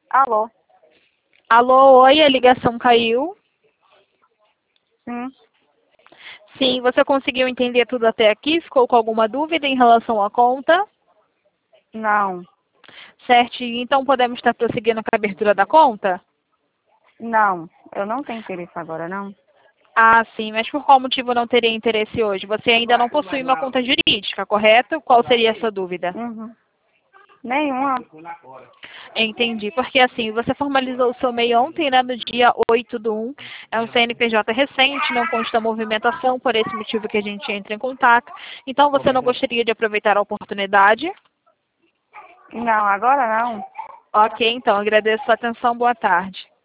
Alô? Alô, oi, a ligação caiu. Sim. Sim, você conseguiu entender tudo até aqui? Ficou com alguma dúvida em relação à conta? Não. Certo, então podemos estar prosseguindo com a abertura da conta? Não. Eu não tenho interesse agora, não. Ah, sim, mas por qual motivo não teria interesse hoje? Você ainda não possui uma conta jurídica, correto? Qual seria a sua dúvida? Uhum. Nenhuma. Entendi, porque assim, você formalizou o seu MEI ontem, né, no dia 8/1, é um CNPJ recente, não consta movimentação, por esse motivo que a gente entra em contato. Então, você não gostaria de aproveitar a oportunidade? Não, agora não. Ok, então, agradeço a sua atenção, boa tarde.